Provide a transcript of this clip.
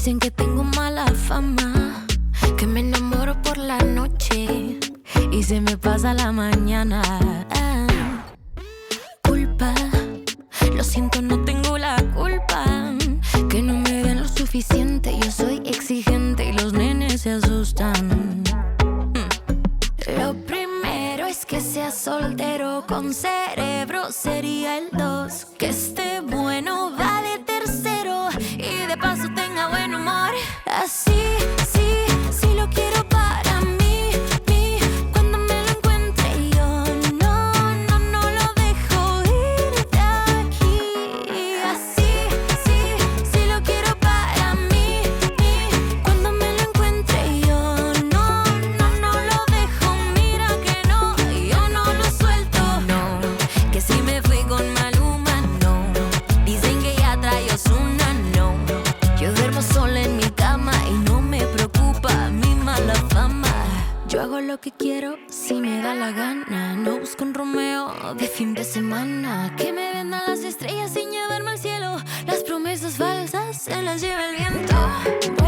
Dicen que tengo mala fama, que me enamoro por la noche y se me pasa la mañana. Culpa, lo siento, no tengo la culpa. Que no me den lo suficiente, yo soy exigente y los nenes se asustan. Lo primero es que sea soltero con cerebro, sería el 2. Que esté bueno, va de tercero y de paso tenga buen humor. Así, sí lo quiero para mí. Cuando me lo encuentre yo no lo dejo ir de aquí. Así, sí lo quiero para mí. Cuando me lo encuentre yo no lo dejo. Mira que no, yo no lo suelto. No, que si me fui con Maluma, no. Dicen que ya trae Ozuna, no. Yo duermo sola en mi cama y no me preocupa mi mala fama. Yo hago lo que quiero si me da la gana. No busco un Romeo de fin de semana. Que me vendan las estrellas sin llevarme al cielo. Las promesas falsas se las lleva el viento.